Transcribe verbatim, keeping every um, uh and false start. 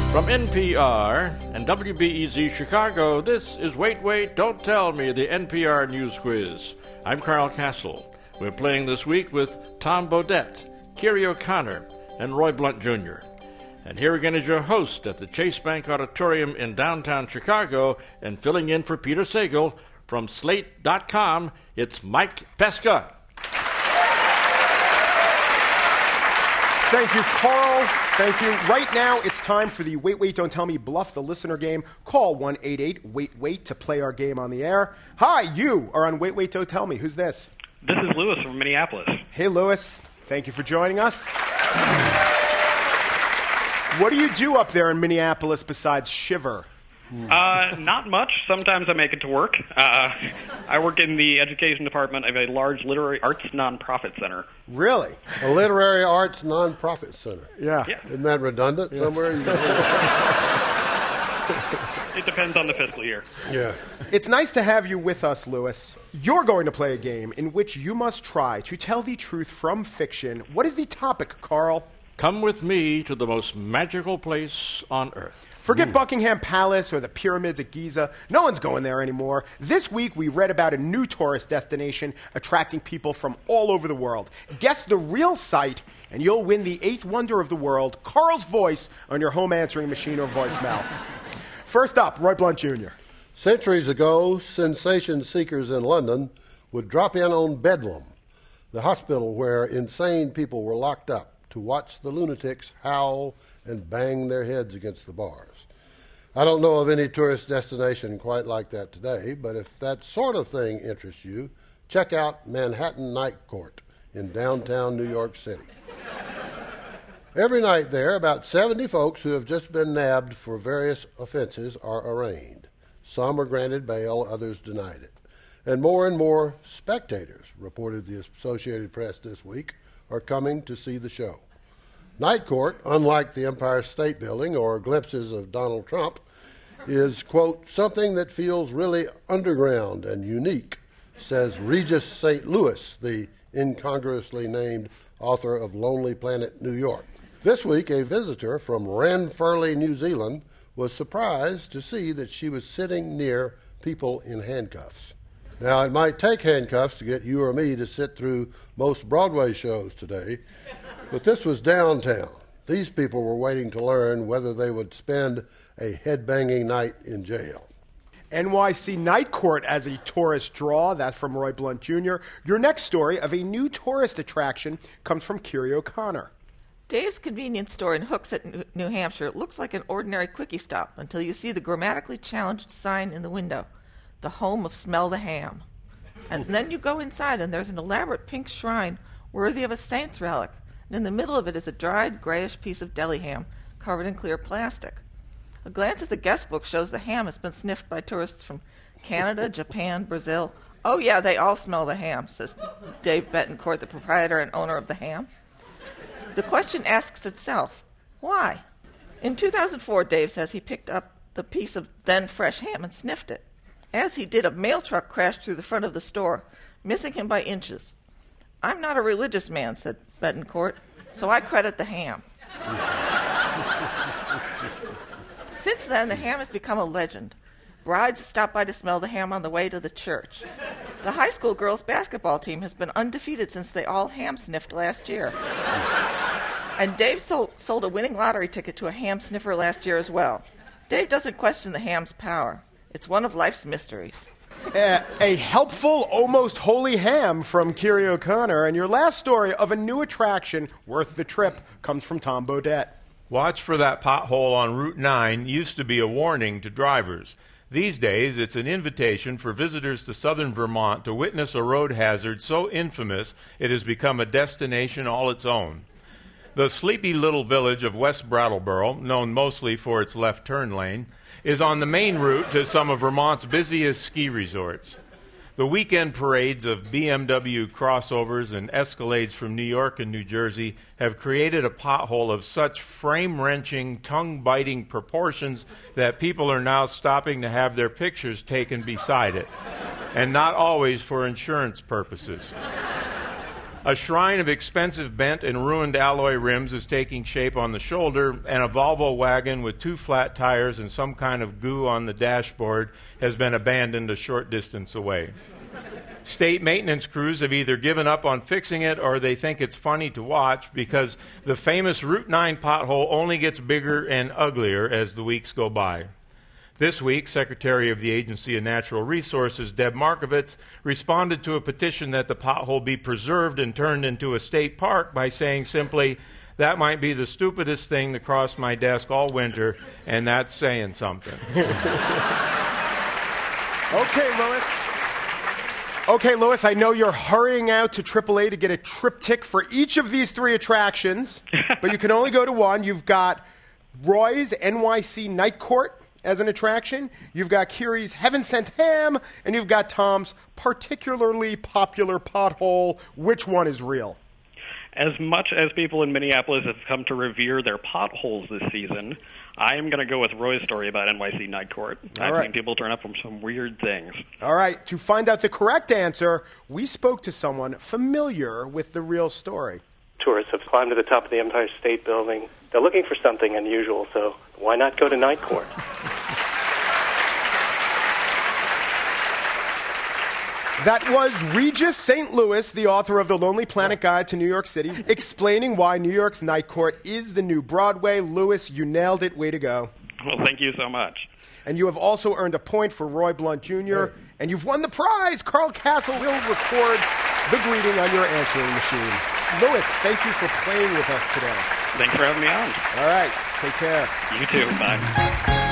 From N P R and W B E Z Chicago, this is Wait, Wait, Don't Tell Me, the N P R News Quiz. I'm Carl Castle. We're playing this week with Tom Bodett, Kiri O'Connor, and Roy Blunt Junior And here again is your host at the Chase Bank Auditorium in downtown Chicago, and filling in for Peter Sagal from Slate dot com, it's Mike Pesca. Thank you, Carl. Thank you. Right now, it's time for the Wait, Wait, Don't Tell Me Bluff the Listener game. Call one eight eight wait wait to play our game on the air. Hi, you are on Wait, Wait, Don't Tell Me. Who's this? This is Lewis from Minneapolis. Hey, Lewis. Thank you for joining us. What do you do up there in Minneapolis besides shiver? Uh, not much. Sometimes I make it to work. Uh, I work in the education department of a large literary arts nonprofit center. Really? A literary arts nonprofit center. Yeah. Yeah. Isn't that redundant Yeah. somewhere? It depends on the fiscal year. Yeah. It's nice to have you with us, Lewis. You're going to play a game in which you must try to tell the truth from fiction. What is the topic, Carl? Come with me to the most magical place on earth. Forget mm. Buckingham Palace or the pyramids at Giza. No one's going there anymore. This week, we read about a new tourist destination attracting people from all over the world. Guess the real site, and you'll win the eighth wonder of the world, Carl's voice, on your home answering machine or voicemail. First up, Roy Blunt Junior Centuries ago, sensation seekers in London would drop in on Bedlam, the hospital where insane people were locked up to watch the lunatics howl and bang their heads against the bars. I don't know of any tourist destination quite like that today, but if that sort of thing interests you, check out Manhattan Night Court in downtown New York City. Every night there, about seventy folks who have just been nabbed for various offenses are arraigned. Some are granted bail, others denied it. And more and more spectators, reported the Associated Press this week, are coming to see the show. Night Court, unlike the Empire State Building or glimpses of Donald Trump, is, quote, something that feels really underground and unique, says Regis Saint Louis, the incongruously named author of Lonely Planet, New York. This week, a visitor from Ranfurly, New Zealand, was surprised to see that she was sitting near people in handcuffs. Now, it might take handcuffs to get you or me to sit through most Broadway shows today, but this was downtown. These people were waiting to learn whether they would spend a headbanging night in jail. N Y C Night Court as a tourist draw. That's from Roy Blunt Junior Your next story of a new tourist attraction comes from Kiri O'Connor. Dave's convenience store in Hooksett, New Hampshire looks like an ordinary quickie stop until you see the grammatically challenged sign in the window, the home of Smell the Ham. And then you go inside and there's an elaborate pink shrine worthy of a saint's relic. And in the middle of it is a dried, grayish piece of deli ham covered in clear plastic. A glance at the guest book shows the ham has been sniffed by tourists from Canada, Japan, Brazil. Oh, yeah, they all smell the ham, says Dave Betancourt, the proprietor and owner of the ham. The question asks itself, why? In two thousand four, Dave says he picked up the piece of then fresh ham and sniffed it. As he did, a mail truck crashed through the front of the store, missing him by inches. I'm not a religious man, said Betancourt, so I credit the ham. Since then, the ham has become a legend. Brides stop by to smell the ham on the way to the church. The high school girls' basketball team has been undefeated since they all ham-sniffed last year. And Dave sold, sold a winning lottery ticket to a ham sniffer last year as well. Dave doesn't question the ham's power. It's one of life's mysteries. Uh, a helpful, almost holy ham from Kiri O'Connor. And your last story of a new attraction worth the trip comes from Tom Bodett. Watch for that pothole on Route nine used to be a warning to drivers. These days, it's an invitation for visitors to southern Vermont to witness a road hazard so infamous it has become a destination all its own. The sleepy little village of West Brattleboro, known mostly for its left turn lane, is on the main route to some of Vermont's busiest ski resorts. The weekend parades of B M W crossovers and Escalades from New York and New Jersey have created a pothole of such frame-wrenching, tongue-biting proportions that people are now stopping to have their pictures taken beside it, and not always for insurance purposes. A shrine of expensive bent and ruined alloy rims is taking shape on the shoulder, and a Volvo wagon with two flat tires and some kind of goo on the dashboard has been abandoned a short distance away. State maintenance crews have either given up on fixing it or they think it's funny to watch because the famous Route nine pothole only gets bigger and uglier as the weeks go by. This week, Secretary of the Agency of Natural Resources, Deb Markovitz, responded to a petition that the pothole be preserved and turned into a state park by saying simply, "That might be the stupidest thing that crossed my desk all winter, and that's saying something." Okay, Louis. Okay, Louis, I know you're hurrying out to triple A to get a triptych for each of these three attractions, but you can only go to one. You've got Roy's N Y C Night Court as an attraction, you've got Curie's Heaven Sent Ham, and you've got Tom's particularly popular pothole. Which one is real? As much as people in Minneapolis have come to revere their potholes this season, I am going to go with Roy's story about N Y C Night Court. All I've right. seen people turn up from some weird things. All right, to find out the correct answer, we spoke to someone familiar with the real story. Tourists have climbed to the top of the Empire State Building. They're looking for something unusual, so why not go to Night Court? That was Regis Saint Louis, the author of The Lonely Planet Guide to New York City, explaining why New York's Night Court is the new Broadway. Louis, you nailed it. Way to go. Well, thank you so much. And you have also earned a point for Roy Blunt Junior, and you've won the prize. Carl Castle will record the greeting on your answering machine. Louis, thank you for playing with us today. Thanks for having me on. All right, take care. You too. Bye.